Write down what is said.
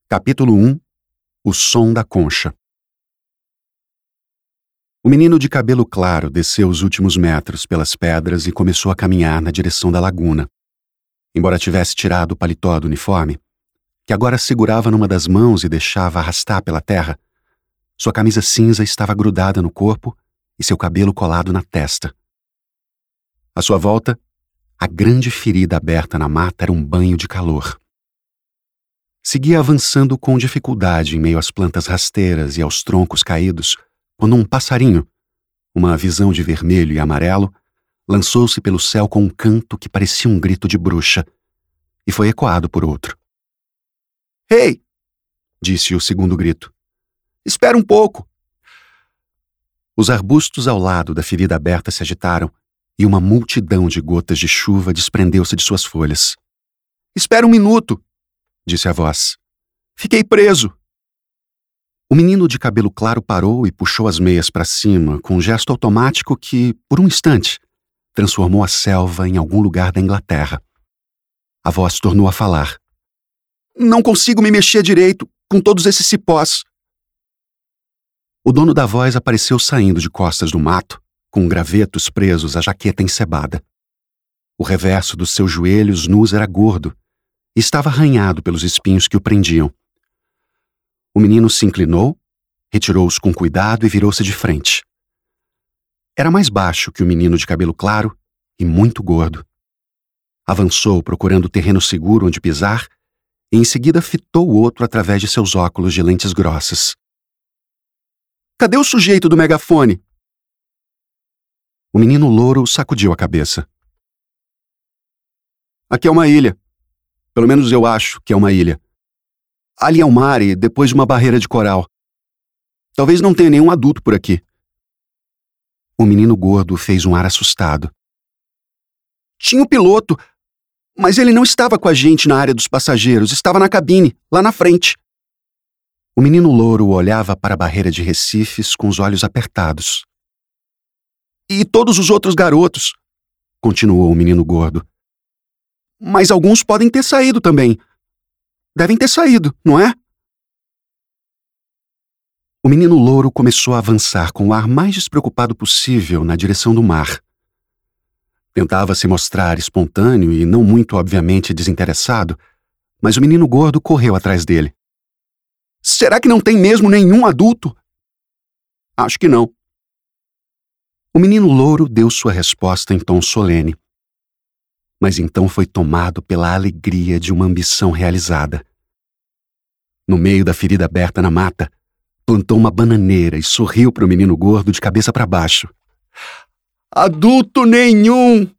Capítulo 1 O som da concha. O menino de cabelo claro desceu os últimos metros pelas pedras e começou a caminhar na direção da laguna. Embora tivesse tirado o paletó do uniforme, que agora segurava numa das mãos e deixava arrastar pela terra, sua camisa cinza estava grudada no corpo e seu cabelo colado na testa. À sua volta, a grande ferida aberta na mata era um banho de calor. Seguia avançando com dificuldade em meio às plantas rasteiras e aos troncos caídos, quando um passarinho, uma visão de vermelho e amarelo, lançou-se pelo céu com um canto que parecia um grito de bruxa, e foi ecoado por outro. Ei! Disse o segundo grito. Espera um pouco! Os arbustos ao lado da ferida aberta se agitaram, e uma multidão de gotas de chuva desprendeu-se de suas folhas. Espera um minuto! Disse a voz. Fiquei preso! O menino de cabelo claro parou e puxou as meias para cima com um gesto automático que, por um instante, transformou a selva em algum lugar da Inglaterra. A voz tornou a falar. Não consigo me mexer direito com todos esses cipós. O dono da voz apareceu saindo de costas do mato, com gravetos presos à jaqueta encebada. O reverso dos seus joelhos nus era gordo, e estava arranhado pelos espinhos que o prendiam. O menino se inclinou, retirou-os com cuidado e virou-se de frente. Era mais baixo que o menino de cabelo claro e muito gordo. Avançou procurando terreno seguro onde pisar e em seguida fitou o outro através de seus óculos de lentes grossas. Cadê o sujeito do megafone? O menino louro sacudiu a cabeça. Aqui é uma ilha. Pelo menos eu acho que é uma ilha. Ali é o mar e depois uma barreira de coral. Talvez não tenha nenhum adulto por aqui. O menino gordo fez um ar assustado. Tinha o piloto, mas ele não estava com a gente na área dos passageiros, estava na cabine, lá na frente. O menino louro olhava para a barreira de recifes com os olhos apertados. E todos os outros garotos, continuou o menino gordo. Mas alguns podem ter saído também. Devem ter saído, não é? O menino louro começou a avançar com o ar mais despreocupado possível na direção do mar. Tentava se mostrar espontâneo e não muito obviamente desinteressado, mas o menino gordo correu atrás dele. Será que não tem mesmo nenhum adulto? Acho que não. O menino louro deu sua resposta em tom solene. Mas então foi tomado pela alegria de uma ambição realizada. No meio da ferida aberta na mata, plantou uma bananeira e sorriu para o menino gordo de cabeça para baixo. Adulto nenhum!